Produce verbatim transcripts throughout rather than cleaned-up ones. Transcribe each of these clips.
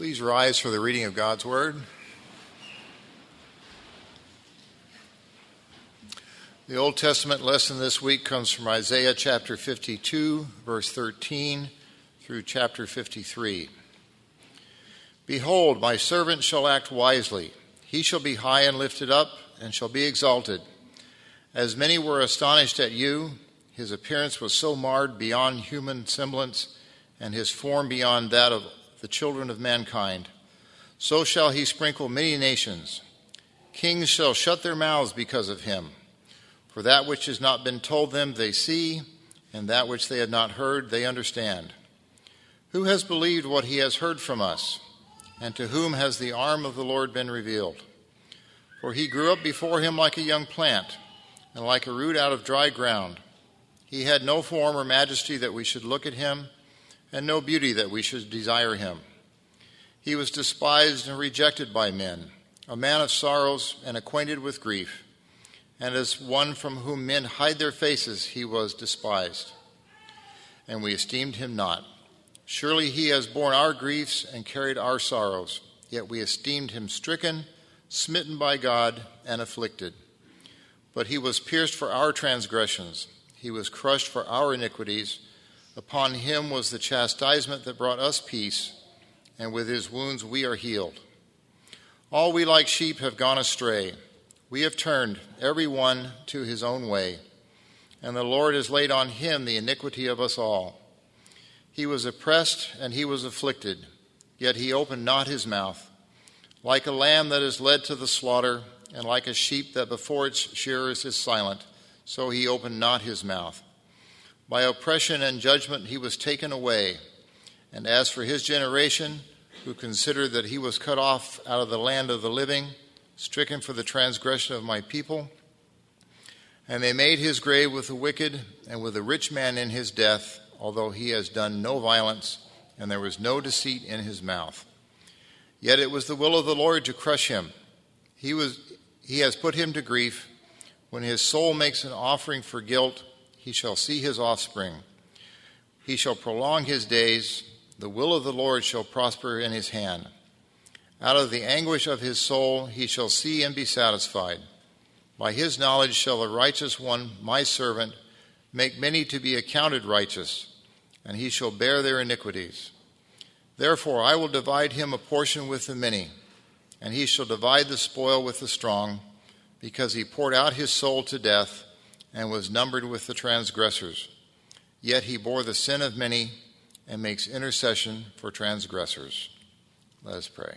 Please rise for the reading of God's Word. The Old Testament lesson this week comes from Isaiah chapter fifty-two, verse thirteen, through chapter fifty-three. Behold, my servant shall act wisely. He shall be high and lifted up, and shall be exalted. As many were astonished at you, his appearance was so marred beyond human semblance, and his form beyond that of the children of mankind. So shall he sprinkle many nations. Kings shall shut their mouths because of him. For that which has not been told them they see, and that which they had not heard they understand. Who has believed what he has heard from us? And to whom has the arm of the Lord been revealed? For he grew up before him like a young plant, and like a root out of dry ground. He had no form or majesty that we should look at him, and no beauty that we should desire him. He was despised and rejected by men, a man of sorrows and acquainted with grief. And as one from whom men hide their faces, he was despised. And we esteemed him not. Surely he has borne our griefs and carried our sorrows. Yet we esteemed him stricken, smitten by God, and afflicted. But he was pierced for our transgressions. He was crushed for our iniquities. Upon him was the chastisement that brought us peace, and with his wounds we are healed. All we like sheep have gone astray. We have turned every one to his own way, and the Lord has laid on him the iniquity of us all. He was oppressed and he was afflicted, yet he opened not his mouth. Like a lamb that is led to the slaughter, and like a sheep that before its shearers is silent, so he opened not his mouth. By oppression and judgment he was taken away. And as for his generation, who considered that he was cut off out of the land of the living, stricken for the transgression of my people, and they made his grave with the wicked and with the rich man in his death, although he has done no violence, and there was no deceit in his mouth. Yet it was the will of the Lord to crush him. He was he has put him to grief. When his soul makes an offering for guilt, he shall see his offspring. He shall prolong his days. The will of the Lord shall prosper in his hand. Out of the anguish of his soul he shall see and be satisfied. By his knowledge shall the righteous one, my servant, make many to be accounted righteous, and he shall bear their iniquities. Therefore I will divide him a portion with the many, and he shall divide the spoil with the strong, because he poured out his soul to death, and was numbered with the transgressors. Yet he bore the sin of many, and makes intercession for transgressors. Let us pray.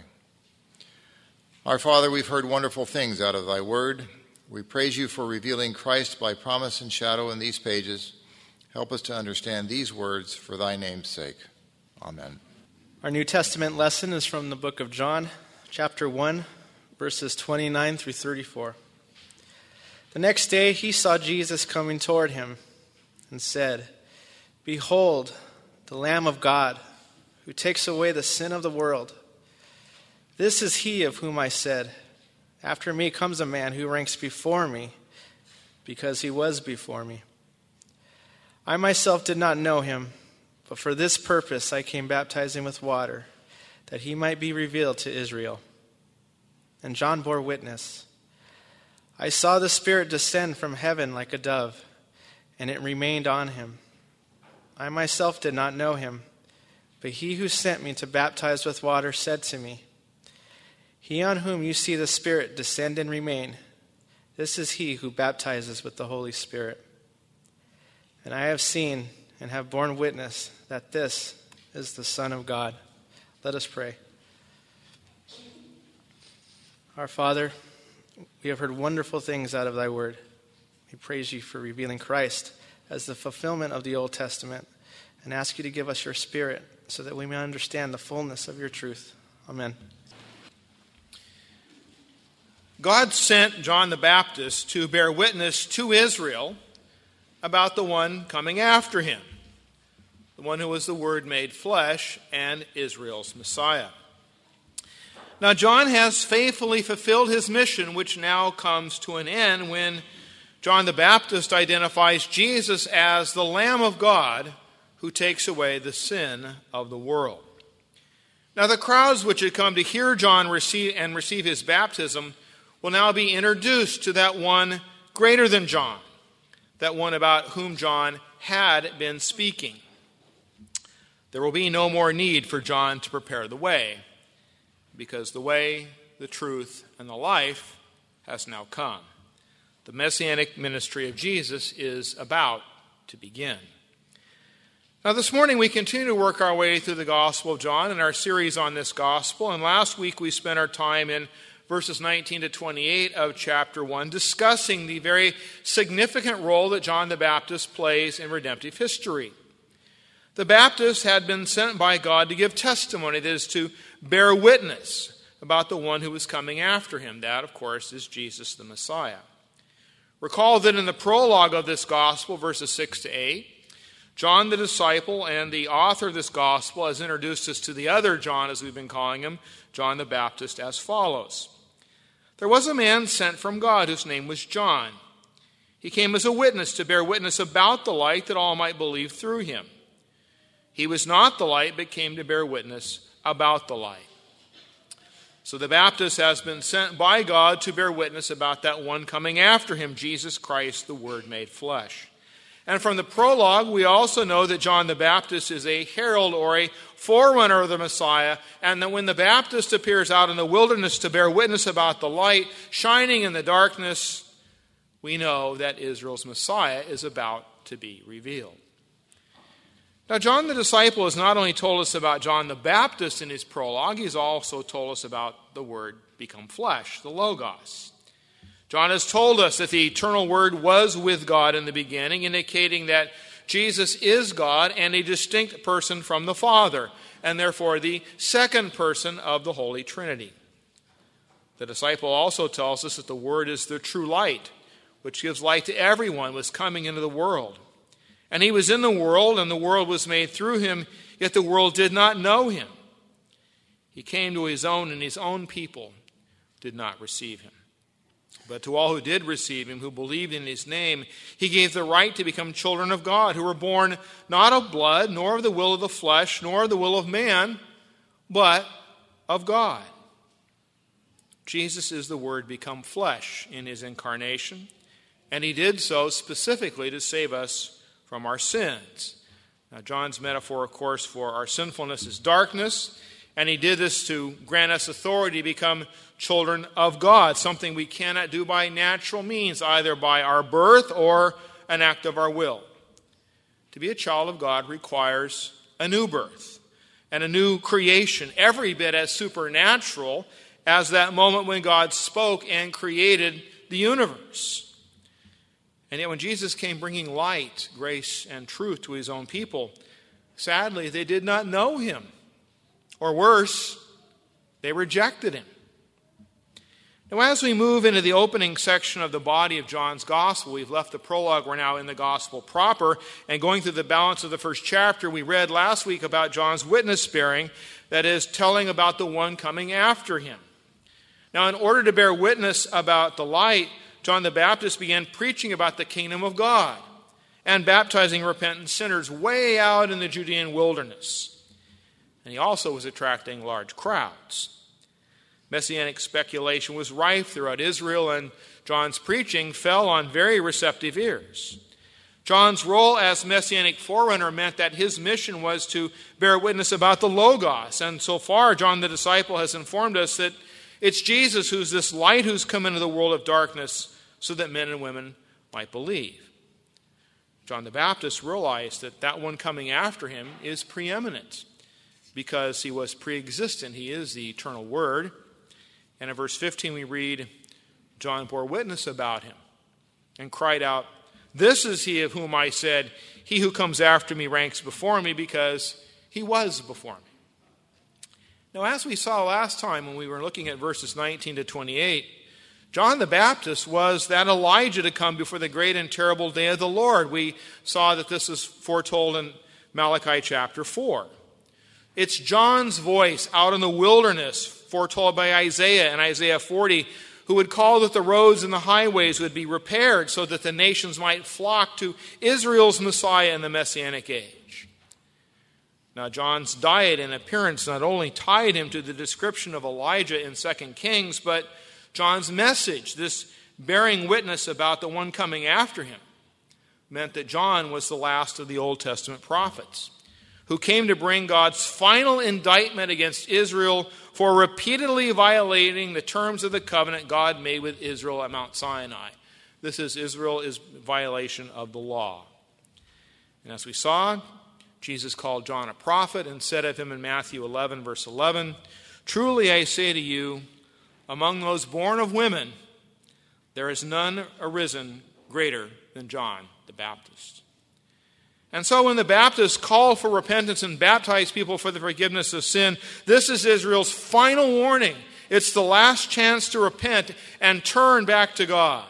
Our Father, we've heard wonderful things out of thy word. We praise you for revealing Christ by promise and shadow in these pages. Help us to understand these words for thy name's sake. Amen. Our New Testament lesson is from the book of John, chapter one, verses twenty-nine through thirty-four. The next day he saw Jesus coming toward him and said, Behold, the Lamb of God, who takes away the sin of the world. This is he of whom I said, After me comes a man who ranks before me, because he was before me. I myself did not know him, but for this purpose I came baptizing with water, that he might be revealed to Israel. And John bore witness. I saw the Spirit descend from heaven like a dove, and it remained on him. I myself did not know him, but he who sent me to baptize with water said to me, He on whom you see the Spirit descend and remain, this is he who baptizes with the Holy Spirit. And I have seen and have borne witness that this is the Son of God. Let us pray. Our Father, we have heard wonderful things out of thy word. We praise you for revealing Christ as the fulfillment of the Old Testament, and ask you to give us your Spirit so that we may understand the fullness of your truth. Amen. God sent John the Baptist to bear witness to Israel about the one coming after him, the one who was the Word made flesh and Israel's Messiah. Now, John has faithfully fulfilled his mission, which now comes to an end when John the Baptist identifies Jesus as the Lamb of God who takes away the sin of the world. Now the crowds which had come to hear John receive and receive his baptism will now be introduced to that one greater than John, that one about whom John had been speaking. There will be no more need for John to prepare the way, because the way, the truth, and the life has now come. The messianic ministry of Jesus is about to begin. Now this morning we continue to work our way through the Gospel of John in our series on this Gospel, and last week we spent our time in verses nineteen to twenty-eight of chapter one discussing the very significant role that John the Baptist plays in redemptive history. The Baptist had been sent by God to give testimony, that is, to bear witness about the one who was coming after him. That, of course, is Jesus the Messiah. Recall that in the prologue of this gospel, verses six to eight, John the disciple and the author of this gospel has introduced us to the other John, as we've been calling him, John the Baptist, as follows. There was a man sent from God whose name was John. He came as a witness to bear witness about the light, that all might believe through him. He was not the light, but came to bear witness about the light. So the Baptist has been sent by God to bear witness about that one coming after him, Jesus Christ, the Word made flesh. And from the prologue, we also know that John the Baptist is a herald or a forerunner of the Messiah, and that when the Baptist appears out in the wilderness to bear witness about the light shining in the darkness, we know that Israel's Messiah is about to be revealed. Now, John the disciple has not only told us about John the Baptist in his prologue, he's also told us about the Word become flesh, the Logos. John has told us that the eternal Word was with God in the beginning, indicating that Jesus is God and a distinct person from the Father, and therefore the second person of the Holy Trinity. The disciple also tells us that the Word is the true light, which gives light to everyone who is coming into the world. And he was in the world, and the world was made through him, yet the world did not know him. He came to his own, and his own people did not receive him. But to all who did receive him, who believed in his name, he gave the right to become children of God, who were born not of blood, nor of the will of the flesh, nor of the will of man, but of God. Jesus is the Word become flesh in his incarnation, and he did so specifically to save us from our sins. Now, John's metaphor, of course, for our sinfulness is darkness, and he did this to grant us authority to become children of God, something we cannot do by natural means, either by our birth or an act of our will. To be a child of God requires a new birth and a new creation, every bit as supernatural as that moment when God spoke and created the universe. And yet when Jesus came bringing light, grace, and truth to his own people, sadly, they did not know him. Or worse, they rejected him. Now, as we move into the opening section of the body of John's Gospel, we've left the prologue, we're now in the Gospel proper, and going through the balance of the first chapter, we read last week about John's witness bearing, that is, telling about the one coming after him. Now, in order to bear witness about the light, John the Baptist began preaching about the kingdom of God and baptizing repentant sinners way out in the Judean wilderness. And he also was attracting large crowds. Messianic speculation was rife throughout Israel, and John's preaching fell on very receptive ears. John's role as messianic forerunner meant that his mission was to bear witness about the Logos, and so far John the disciple has informed us that it's Jesus who's this light who's come into the world of darkness so that men and women might believe. John the Baptist realized that that one coming after him is preeminent because he was pre-existent. He is the eternal Word. And in verse fifteen we read, John bore witness about him and cried out, "This is he of whom I said, he who comes after me ranks before me, because he was before me." Now, as we saw last time when we were looking at verses nineteen to twenty-eight, John the Baptist was that Elijah to come before the great and terrible day of the Lord. We saw that this is foretold in Malachi chapter four. It's John's voice out in the wilderness, foretold by Isaiah in Isaiah forty, who would call that the roads and the highways would be repaired so that the nations might flock to Israel's Messiah in the Messianic age. Now, John's diet and appearance not only tied him to the description of Elijah in Second Kings, but John's message, this bearing witness about the one coming after him, meant that John was the last of the Old Testament prophets, who came to bring God's final indictment against Israel for repeatedly violating the terms of the covenant God made with Israel at Mount Sinai. This is Israel is violation of the law. And as we saw, Jesus called John a prophet and said of him in Matthew eleven, verse eleven, "Truly I say to you, among those born of women, there is none arisen greater than John the Baptist." And so when the Baptists call for repentance and baptize people for the forgiveness of sin, this is Israel's final warning. It's the last chance to repent and turn back to God.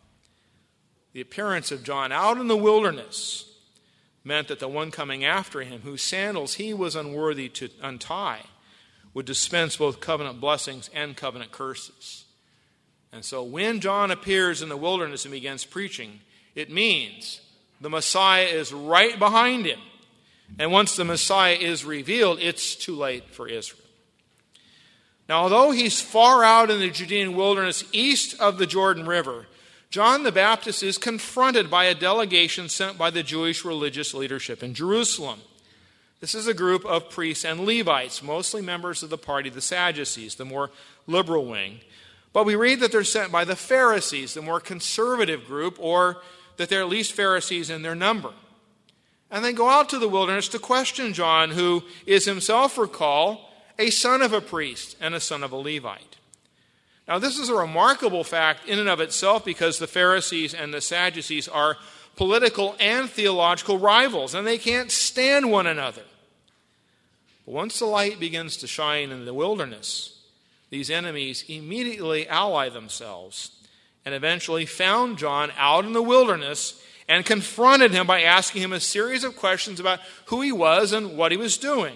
The appearance of John out in the wilderness meant that the one coming after him, whose sandals he was unworthy to untie, would dispense both covenant blessings and covenant curses. And so when John appears in the wilderness and begins preaching, it means the Messiah is right behind him. And once the Messiah is revealed, it's too late for Israel. Now, although he's far out in the Judean wilderness east of the Jordan River, John the Baptist is confronted by a delegation sent by the Jewish religious leadership in Jerusalem. This is a group of priests and Levites, mostly members of the party of the Sadducees, the more liberal wing. But we read that they're sent by the Pharisees, the more conservative group, or that they're at least Pharisees in their number. And they go out to the wilderness to question John, who is himself, recall, a son of a priest and a son of a Levite. Now, this is a remarkable fact in and of itself because the Pharisees and the Sadducees are political and theological rivals, and they can't stand one another. But once the light begins to shine in the wilderness, these enemies immediately ally themselves and eventually found John out in the wilderness and confronted him by asking him a series of questions about who he was and what he was doing.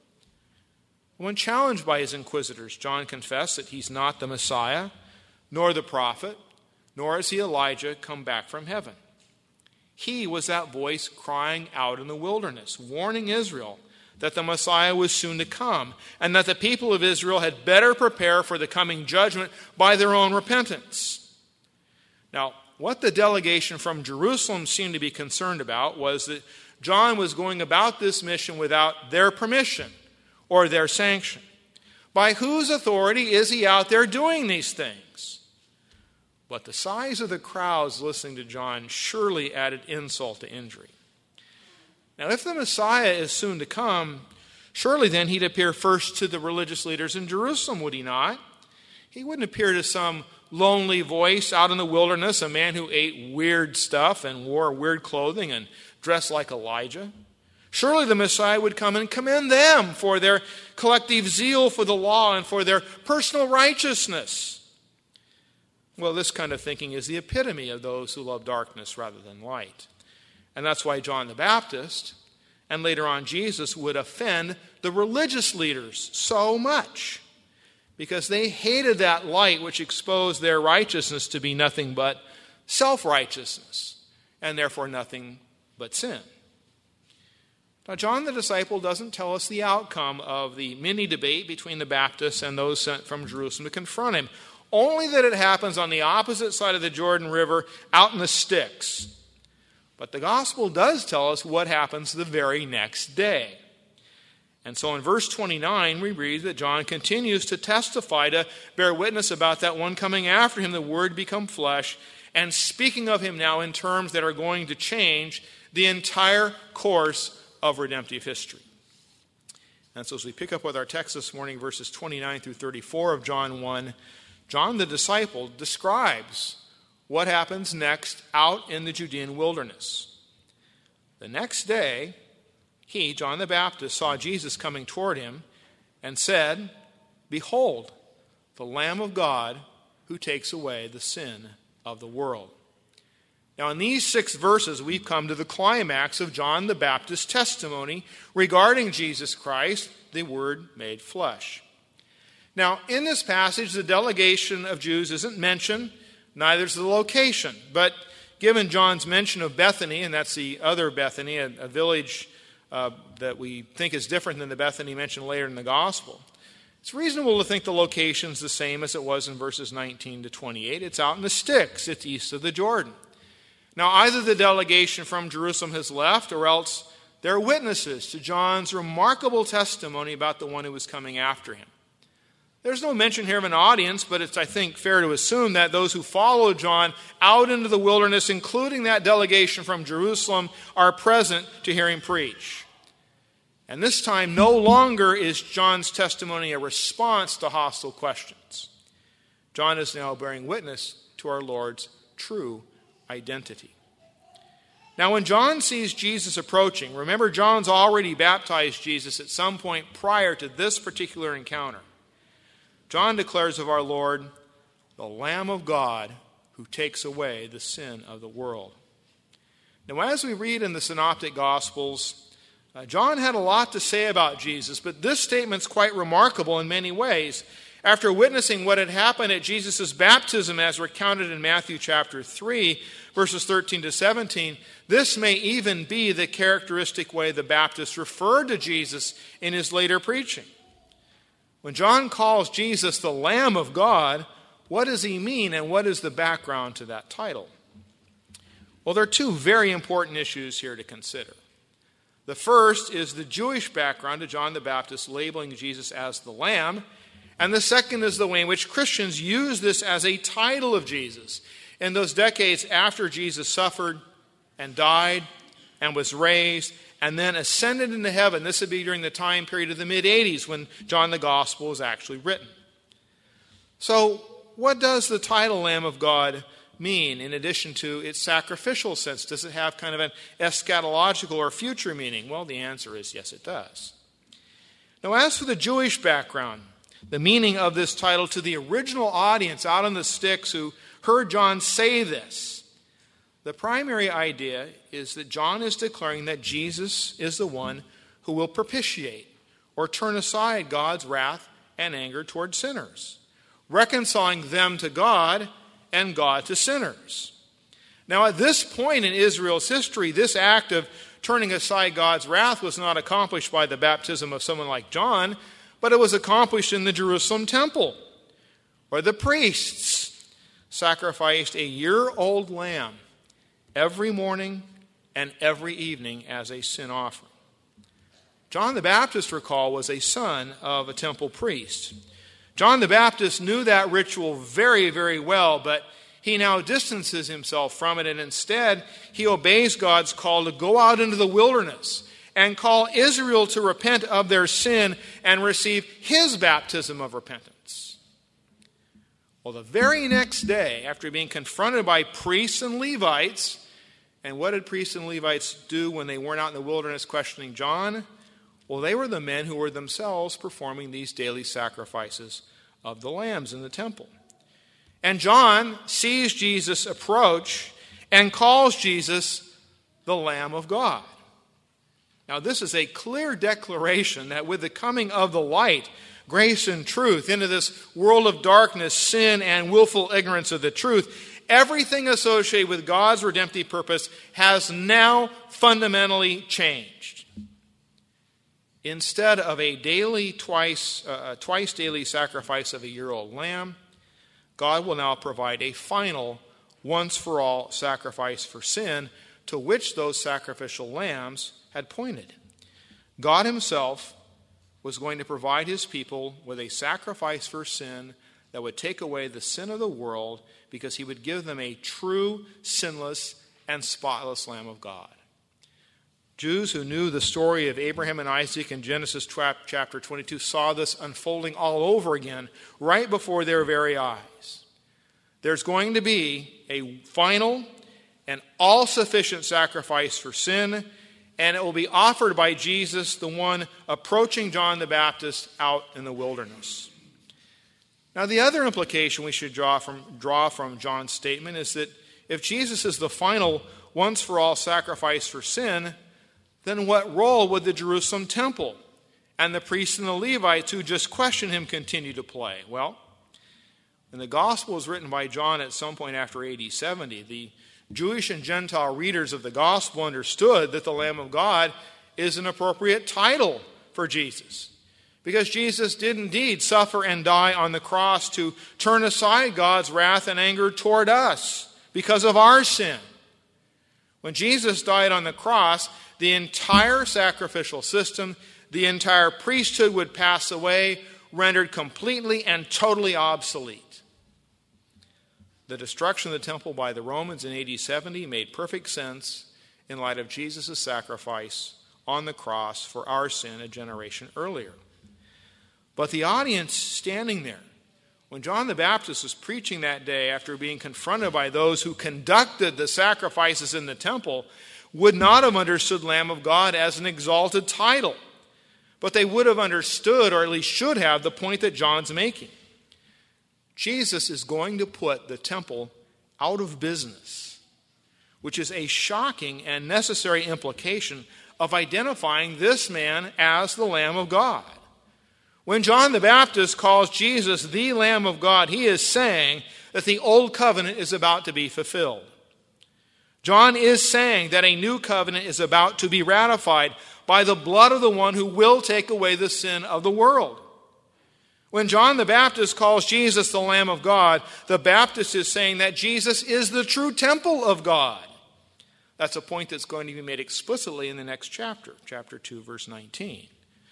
When challenged by his inquisitors, John confessed that he's not the Messiah, nor the prophet, nor is he Elijah come back from heaven. He was that voice crying out in the wilderness, warning Israel that the Messiah was soon to come, and that the people of Israel had better prepare for the coming judgment by their own repentance. Now, what the delegation from Jerusalem seemed to be concerned about was that John was going about this mission without their permission or their sanction. By whose authority is he out there doing these things? But the size of the crowds listening to John surely added insult to injury. Now, if the Messiah is soon to come, surely then he'd appear first to the religious leaders in Jerusalem, would he not? He wouldn't appear to some lonely voice out in the wilderness, a man who ate weird stuff and wore weird clothing and dressed like Elijah. Surely the Messiah would come and commend them for their collective zeal for the law and for their personal righteousness. Well, this kind of thinking is the epitome of those who love darkness rather than light. And that's why John the Baptist, and later on Jesus, would offend the religious leaders so much, because they hated that light which exposed their righteousness to be nothing but self-righteousness, and therefore nothing but sin. Now, John the disciple doesn't tell us the outcome of the mini-debate between the Baptists and those sent from Jerusalem to confront him, only that it happens on the opposite side of the Jordan River, out in the sticks. But the gospel does tell us what happens the very next day. And so in verse twenty-nine, we read that John continues to testify, to bear witness about that one coming after him, the Word become flesh, and speaking of him now in terms that are going to change the entire course of redemptive history. And so as we pick up with our text this morning, verses twenty-nine through thirty-four of John one, John the disciple describes what happens next out in the Judean wilderness. The next day, he, John the Baptist, saw Jesus coming toward him and said, "Behold, the Lamb of God who takes away the sin of the world." Now, in these six verses, we've come to the climax of John the Baptist's testimony regarding Jesus Christ, the Word made flesh. Now, in this passage, the delegation of Jews isn't mentioned, neither is the location. But given John's mention of Bethany, and that's the other Bethany, a, a village uh, that we think is different than the Bethany mentioned later in the Gospel. It's reasonable to think the location's the same as it was in verses nineteen to twenty-eight. It's out in the sticks. It's east of the Jordan. Now, either the delegation from Jerusalem has left, or else they're witnesses to John's remarkable testimony about the one who was coming after him. There's no mention here of an audience, but it's, I think, fair to assume that those who followed John out into the wilderness, including that delegation from Jerusalem, are present to hear him preach. And this time, no longer is John's testimony a response to hostile questions. John is now bearing witness to our Lord's true identity. Now, when John sees Jesus approaching, remember John's already baptized Jesus at some point prior to this particular encounter. John declares of our Lord, the Lamb of God who takes away the sin of the world. Now, as we read in the Synoptic Gospels, uh, John had a lot to say about Jesus, but this statement's quite remarkable in many ways. After witnessing what had happened at Jesus' baptism as recounted in Matthew chapter three, verses thirteen to seventeen, this may even be the characteristic way the Baptist referred to Jesus in his later preaching. When John calls Jesus the Lamb of God, what does he mean, and what is the background to that title? Well, there are two very important issues here to consider. The first is the Jewish background to John the Baptist labeling Jesus as the Lamb, and the second is the way in which Christians use this as a title of Jesus in those decades after Jesus suffered and died and was raised and then ascended into heaven. This would be during the time period of the mid-eighties when John the Gospel was actually written. So, what does the title Lamb of God mean in addition to its sacrificial sense? Does it have kind of an eschatological or future meaning? Well, the answer is yes, it does. Now, as for the Jewish background, the meaning of this title to the original audience out on the sticks who heard John say this, the primary idea is that John is declaring that Jesus is the one who will propitiate or turn aside God's wrath and anger toward sinners, reconciling them to God and God to sinners. Now, at this point in Israel's history, this act of turning aside God's wrath was not accomplished by the baptism of someone like John, but it was accomplished in the Jerusalem temple, where the priests sacrificed a year-old lamb every morning and every evening as a sin offering. John the Baptist, recall, was a son of a temple priest. John the Baptist knew that ritual very, very well, but he now distances himself from it, and instead he obeys God's call to go out into the wilderness and call Israel to repent of their sin and receive his baptism of repentance. Well, the very next day, after being confronted by priests and Levites, and what did priests and Levites do when they weren't out in the wilderness questioning John? Well, they were the men who were themselves performing these daily sacrifices of the lambs in the temple. And John sees Jesus approach and calls Jesus the Lamb of God. Now, this is a clear declaration that with the coming of the light, grace and truth, into this world of darkness, sin, and willful ignorance of the truth, everything associated with God's redemptive purpose has now fundamentally changed. Instead of a daily, twice, uh, twice daily sacrifice of a year-old lamb, God will now provide a final, once-for-all sacrifice for sin to which those sacrificial lambs had pointed. God himself was going to provide his people with a sacrifice for sin that would take away the sin of the world because he would give them a true, sinless, and spotless Lamb of God. Jews who knew the story of Abraham and Isaac in Genesis chapter twenty-two saw this unfolding all over again right before their very eyes. There's going to be a final and all-sufficient sacrifice for sin, and it will be offered by Jesus, the one approaching John the Baptist out in the wilderness. Now, the other implication we should draw from, draw from John's statement is that if Jesus is the final once-for-all sacrifice for sin, then what role would the Jerusalem temple and the priests and the Levites who just questioned him continue to play? Well, when the gospel was written by John at some point after A D seventy, the Jewish and Gentile readers of the gospel understood that the Lamb of God is an appropriate title for Jesus. Because Jesus did indeed suffer and die on the cross to turn aside God's wrath and anger toward us because of our sin. When Jesus died on the cross, the entire sacrificial system, the entire priesthood would pass away, rendered completely and totally obsolete. The destruction of the temple by the Romans in A D seventy made perfect sense in light of Jesus' sacrifice on the cross for our sin a generation earlier. But the audience standing there, when John the Baptist was preaching that day after being confronted by those who conducted the sacrifices in the temple, would not have understood Lamb of God as an exalted title. But they would have understood, or at least should have, the point that John's making. Jesus is going to put the temple out of business, which is a shocking and necessary implication of identifying this man as the Lamb of God. When John the Baptist calls Jesus the Lamb of God, he is saying that the old covenant is about to be fulfilled. John is saying that a new covenant is about to be ratified by the blood of the one who will take away the sin of the world. When John the Baptist calls Jesus the Lamb of God, the Baptist is saying that Jesus is the true temple of God. That's a point that's going to be made explicitly in the next chapter, chapter two, verse nineteen.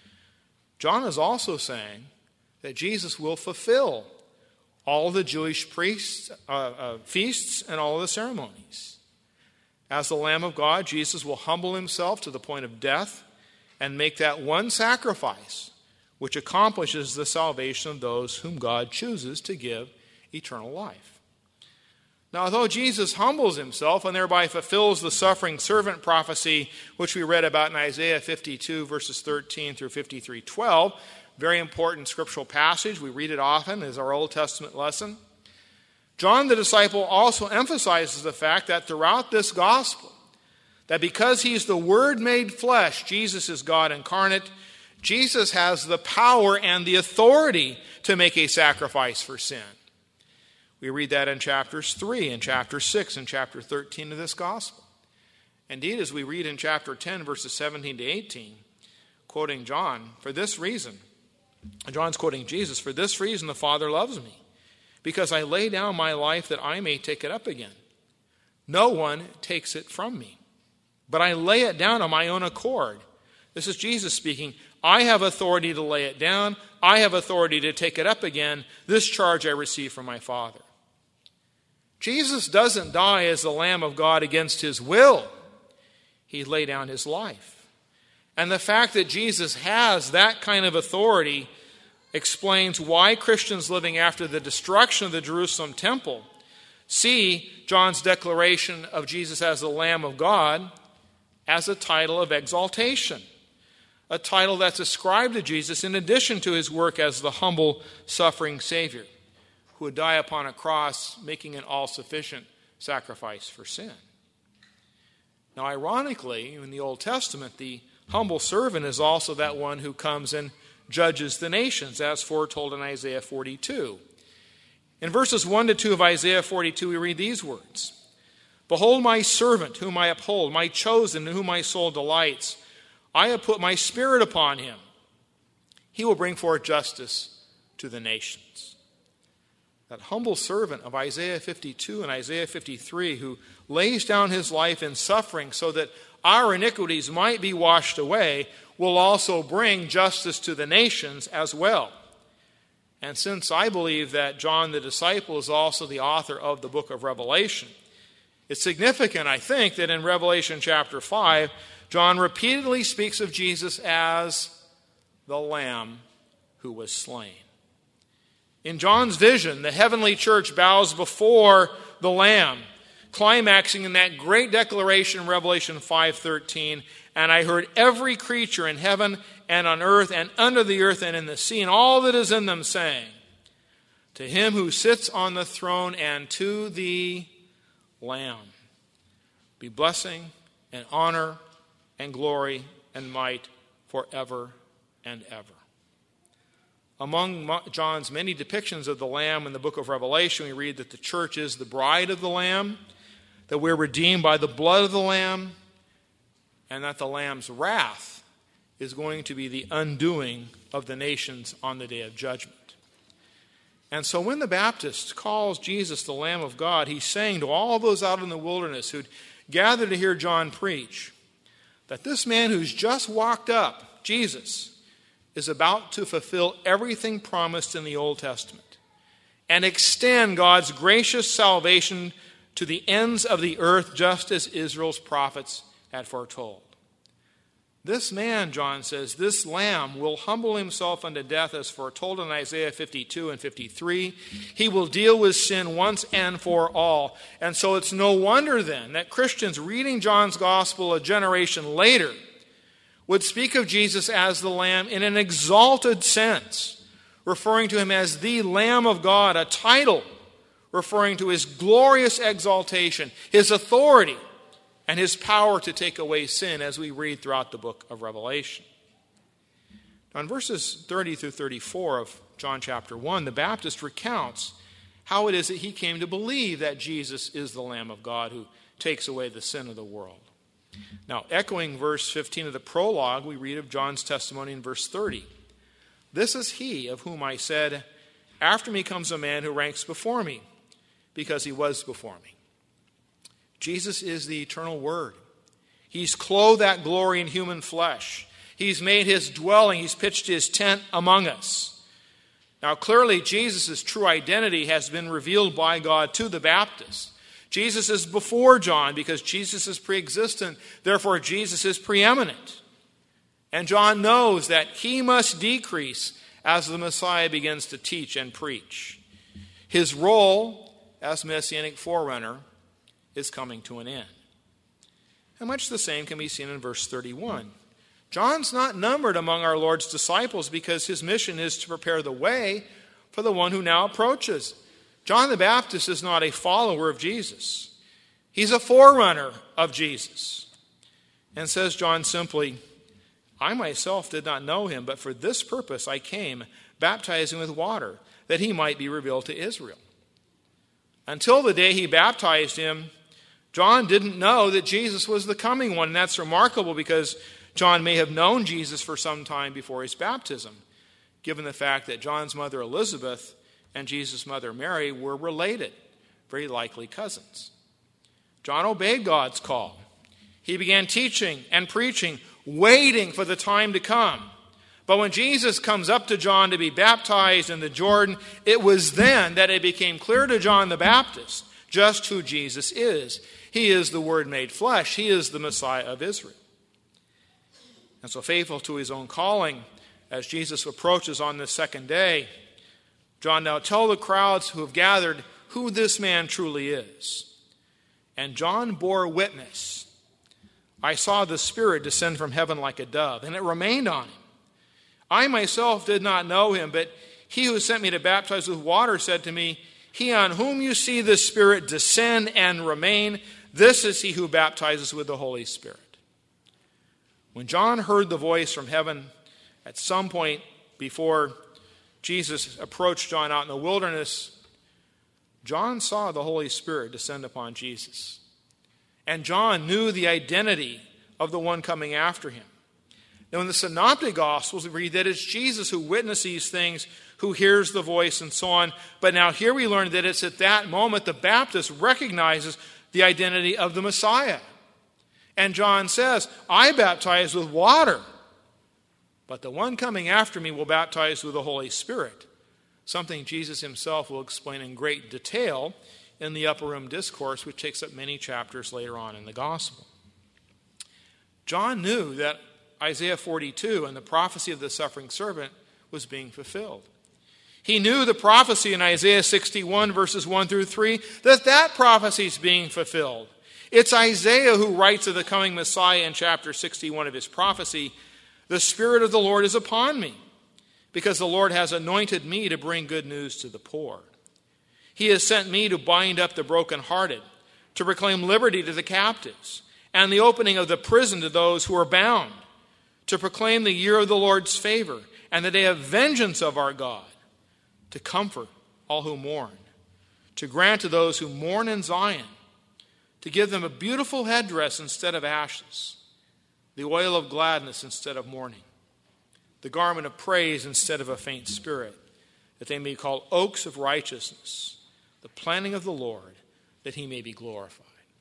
John is also saying that Jesus will fulfill all the Jewish priests, uh, uh, feasts and all of the ceremonies. As the Lamb of God, Jesus will humble himself to the point of death and make that one sacrifice which accomplishes the salvation of those whom God chooses to give eternal life. Now, although Jesus humbles himself and thereby fulfills the suffering servant prophecy, which we read about in Isaiah fifty-two, verses thirteen through fifty-three twelve, very important scriptural passage, we read it often as our Old Testament lesson, John the disciple also emphasizes the fact that throughout this gospel, that because he's the Word made flesh, Jesus is God incarnate, Jesus has the power and the authority to make a sacrifice for sin. We read that in chapters three and chapter six and chapter thirteen of this gospel. Indeed, as we read in chapter ten, verses seventeen to eighteen, quoting John, for this reason, John's quoting Jesus, for this reason the Father loves me, because I lay down my life that I may take it up again. No one takes it from me, but I lay it down on my own accord. This is Jesus speaking. I have authority to lay it down. I have authority to take it up again. This charge I receive from my Father. Jesus doesn't die as the Lamb of God against his will. He laid down his life. And the fact that Jesus has that kind of authority explains why Christians living after the destruction of the Jerusalem temple see John's declaration of Jesus as the Lamb of God as a title of exaltation, a title that's ascribed to Jesus in addition to his work as the humble, suffering Savior who would die upon a cross, making an all-sufficient sacrifice for sin. Now, ironically, in the Old Testament, the humble servant is also that one who comes and judges the nations, as foretold in Isaiah forty-two. In verses one to two of Isaiah forty-two, we read these words, Behold my servant, whom I uphold, my chosen, in whom my soul delights. I have put my spirit upon him. He will bring forth justice to the nations. That humble servant of Isaiah fifty-two and Isaiah fifty-three, who lays down his life in suffering so that our iniquities might be washed away, will also bring justice to the nations as well. And since I believe that John the disciple is also the author of the book of Revelation, it's significant, I think, that in Revelation chapter five, John repeatedly speaks of Jesus as the Lamb who was slain. In John's vision, the heavenly church bows before the Lamb, climaxing in that great declaration in Revelation five thirteen, and I heard every creature in heaven and on earth and under the earth and in the sea and all that is in them saying, to him who sits on the throne and to the Lamb be blessing and honor and glory and might forever and ever. Among John's many depictions of the Lamb in the book of Revelation, we read that the church is the bride of the Lamb, that we're redeemed by the blood of the Lamb, and that the Lamb's wrath is going to be the undoing of the nations on the day of judgment. And so when the Baptist calls Jesus the Lamb of God, he's saying to all those out in the wilderness who'd gathered to hear John preach, that this man who's just walked up, Jesus, is about to fulfill everything promised in the Old Testament and extend God's gracious salvation to the ends of the earth, just as Israel's prophets had foretold. This man, John says, this Lamb will humble himself unto death as foretold in Isaiah fifty-two and fifty-three. He will deal with sin once and for all. And so it's no wonder then that Christians reading John's gospel a generation later would speak of Jesus as the Lamb in an exalted sense, referring to him as the Lamb of God, a title referring to his glorious exaltation, his authority, and his power to take away sin, as we read throughout the book of Revelation. Now, in verses thirty through thirty-four of John chapter one, the Baptist recounts how it is that he came to believe that Jesus is the Lamb of God who takes away the sin of the world. Now, echoing verse fifteen of the prologue, we read of John's testimony in verse thirty. This is he of whom I said, after me comes a man who ranks before me, because he was before me. Jesus is the eternal Word. He's clothed that glory in human flesh. He's made his dwelling. He's pitched his tent among us. Now, clearly, Jesus' true identity has been revealed by God to the Baptist. Jesus is before John because Jesus is pre-existent. Therefore, Jesus is preeminent. And John knows that he must decrease as the Messiah begins to teach and preach. His role as Messianic forerunner is coming to an end. And much the same can be seen in verse thirty-one. John's not numbered among our Lord's disciples because his mission is to prepare the way for the one who now approaches. John the Baptist is not a follower of Jesus. He's a forerunner of Jesus. And says John simply, I myself did not know him, but for this purpose I came, baptizing with water, that he might be revealed to Israel. Until the day he baptized him, John didn't know that Jesus was the coming one. And that's remarkable because John may have known Jesus for some time before his baptism, given the fact that John's mother Elizabeth and Jesus' mother Mary were related, very likely cousins. John obeyed God's call. He began teaching and preaching, waiting for the time to come. But when Jesus comes up to John to be baptized in the Jordan, it was then that it became clear to John the Baptist just who Jesus is. He is the Word made flesh. He is the Messiah of Israel. And so faithful to his own calling, as Jesus approaches on this second day, John now tells the crowds who have gathered who this man truly is. And John bore witness. I saw the Spirit descend from heaven like a dove, and it remained on him. I myself did not know him, but he who sent me to baptize with water said to me, he on whom you see the Spirit descend and remain, this is he who baptizes with the Holy Spirit. When John heard the voice from heaven at some point before Jesus approached John out in the wilderness, John saw the Holy Spirit descend upon Jesus. And John knew the identity of the one coming after him. Now, in the Synoptic Gospels, we read that it's Jesus who witnessed these things, who hears the voice, and so on. But now here we learn that it's at that moment the Baptist recognizes the identity of the Messiah. And John says, I baptize with water, but the one coming after me will baptize with the Holy Spirit, something Jesus himself will explain in great detail in the Upper Room Discourse, which takes up many chapters later on in the Gospel. John knew that Isaiah forty-two and the prophecy of the suffering servant was being fulfilled. He knew the prophecy in Isaiah sixty-one, verses one through three, that that prophecy is being fulfilled. It's Isaiah who writes of the coming Messiah in chapter sixty-one of his prophecy, the Spirit of the Lord is upon me, because the Lord has anointed me to bring good news to the poor. He has sent me to bind up the brokenhearted, to proclaim liberty to the captives, and the opening of the prison to those who are bound, to proclaim the year of the Lord's favor and the day of vengeance of our God, to comfort all who mourn, to grant to those who mourn in Zion, to give them a beautiful headdress instead of ashes, the oil of gladness instead of mourning, the garment of praise instead of a faint spirit, that they may be called oaks of righteousness, the planting of the Lord, that he may be glorified.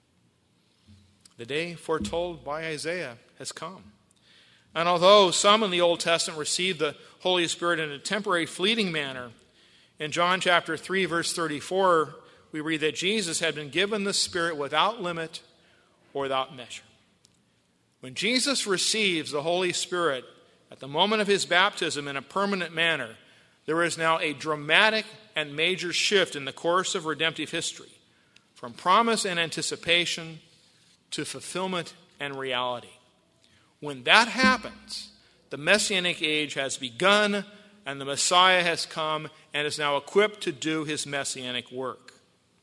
The day foretold by Isaiah has come. And although some in the Old Testament received the Holy Spirit in a temporary, fleeting manner, in John chapter three, verse thirty-four, we read that Jesus had been given the Spirit without limit or without measure. When Jesus receives the Holy Spirit at the moment of his baptism in a permanent manner, there is now a dramatic and major shift in the course of redemptive history, from promise and anticipation to fulfillment and reality. When that happens, the Messianic age has begun, and the Messiah has come and is now equipped to do his Messianic work.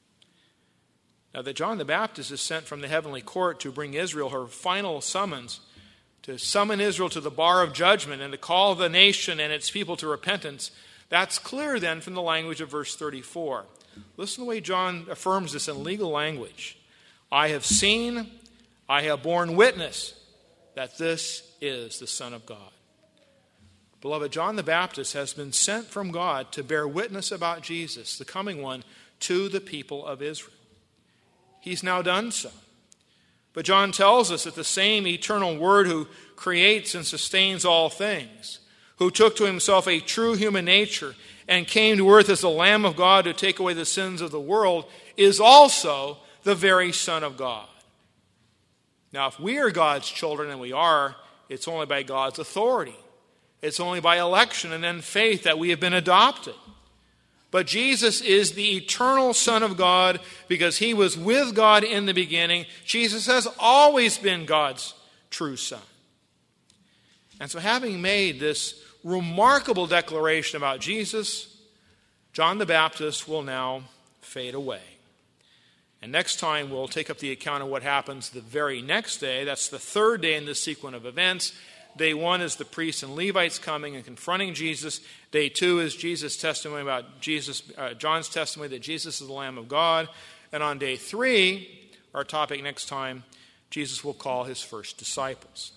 Now that John the Baptist is sent from the heavenly court to bring Israel her final summons, to summon Israel to the bar of judgment and to call the nation and its people to repentance, that's clear then from the language of verse thirty-four. Listen to the way John affirms this in legal language. I have seen, I have borne witness that this is the Son of God. Beloved, John the Baptist has been sent from God to bear witness about Jesus, the coming one, to the people of Israel. He's now done so. But John tells us that the same eternal Word who creates and sustains all things, who took to himself a true human nature and came to earth as the Lamb of God to take away the sins of the world, is also the very Son of God. Now, if we are God's children, and we are, it's only by God's authority. It's only by election and then faith that we have been adopted. But Jesus is the eternal Son of God because he was with God in the beginning. Jesus has always been God's true Son. And so having made this remarkable declaration about Jesus, John the Baptist will now fade away. And next time we'll take up the account of what happens the very next day. That's the third day in this sequence of events. Day one is the priests and Levites coming and confronting Jesus. Day two is Jesus' testimony about Jesus, uh, John's testimony that Jesus is the Lamb of God. And on day three, our topic next time, Jesus will call his first disciples.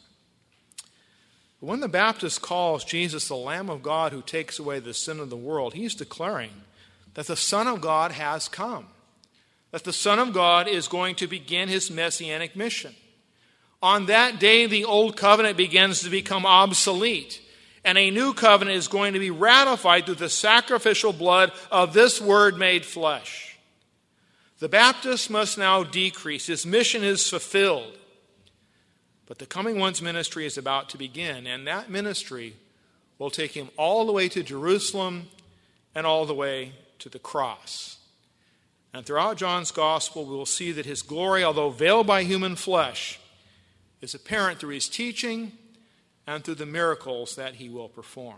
But when the Baptist calls Jesus the Lamb of God who takes away the sin of the world, he's declaring that the Son of God has come, that the Son of God is going to begin his messianic mission. On that day, the old covenant begins to become obsolete, and a new covenant is going to be ratified through the sacrificial blood of this Word made flesh. The Baptist must now decrease. His mission is fulfilled. But the coming one's ministry is about to begin, and that ministry will take him all the way to Jerusalem and all the way to the cross. And throughout John's gospel, we will see that his glory, although veiled by human flesh, is apparent through his teaching and through the miracles that he will perform.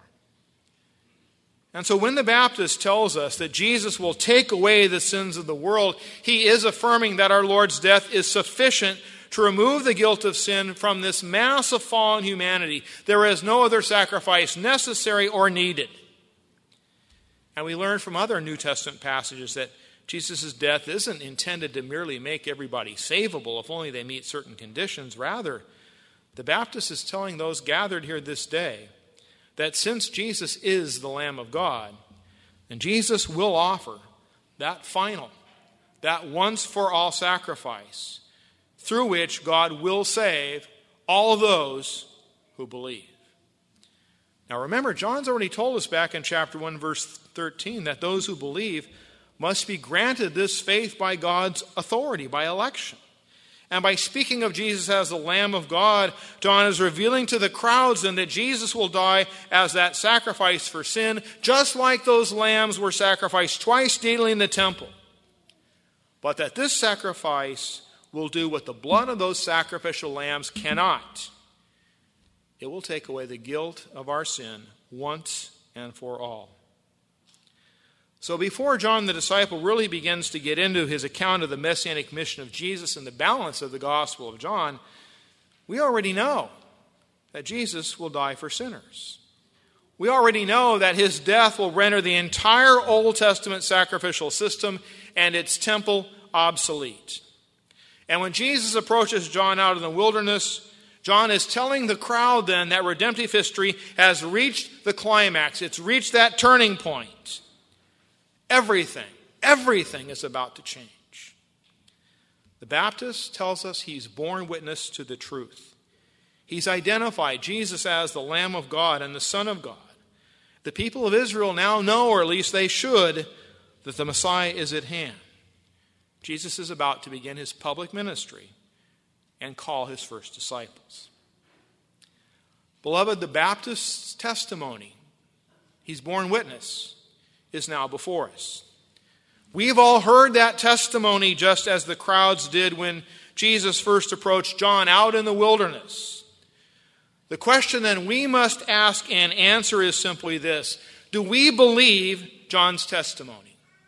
And so when the Baptist tells us that Jesus will take away the sins of the world, he is affirming that our Lord's death is sufficient to remove the guilt of sin from this mass of fallen humanity. There is no other sacrifice necessary or needed. And we learn from other New Testament passages that Jesus' death isn't intended to merely make everybody savable if only they meet certain conditions. Rather, the Baptist is telling those gathered here this day that since Jesus is the Lamb of God, then Jesus will offer that final, that once-for-all sacrifice through which God will save all those who believe. Now remember, John's already told us back in chapter one, verse thirteen, that those who believe must be granted this faith by God's authority, by election. And by speaking of Jesus as the Lamb of God, John is revealing to the crowds then that Jesus will die as that sacrifice for sin, just like those lambs were sacrificed twice daily in the temple. But that this sacrifice will do what the blood of those sacrificial lambs cannot. It will take away the guilt of our sin once and for all. So before John the disciple really begins to get into his account of the messianic mission of Jesus and the balance of the Gospel of John, we already know that Jesus will die for sinners. We already know that his death will render the entire Old Testament sacrificial system and its temple obsolete. And when Jesus approaches John out in the wilderness, John is telling the crowd then that redemptive history has reached the climax. It's reached that turning point. Everything, everything is about to change. The Baptist tells us he's borne witness to the truth. He's identified Jesus as the Lamb of God and the Son of God. The people of Israel now know, or at least they should, that the Messiah is at hand. Jesus is about to begin his public ministry and call his first disciples. Beloved, the Baptist's testimony, he's borne witness, is now before us. We've all heard that testimony just as the crowds did when Jesus first approached John out in the wilderness. The question then we must ask and answer is simply this: do we believe John's testimony?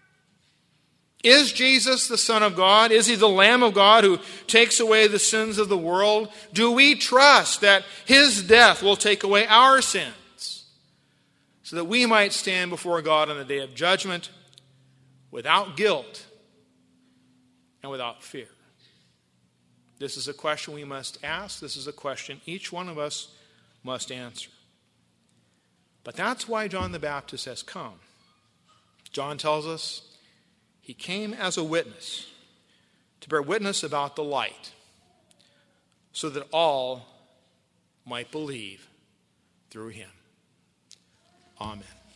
Is Jesus the Son of God? Is he the Lamb of God who takes away the sins of the world? Do we trust that his death will take away our sins so that we might stand before God on the day of judgment without guilt and without fear? This is a question we must ask. This is a question each one of us must answer. But that's why John the Baptist has come. John tells us he came as a witness, to bear witness about the light, so that all might believe through him. Amen.